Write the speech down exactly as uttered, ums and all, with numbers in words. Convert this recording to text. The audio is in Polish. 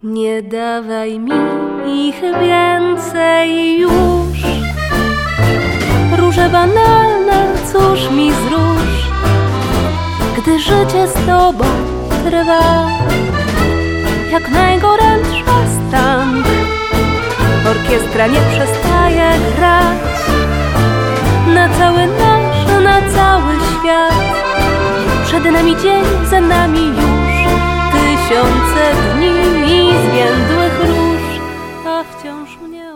Nie dawaj mi ich więcej już. Róże banalne, cóż mi z róż, gdy życie z tobą trwa. Jak najgorętsza stan, orkiestra nie przestaje grać. Na cały nasz, na cały świat. Przed nami dzień, za nami już tysiące dni i zwiędłych róż, a wciąż mnie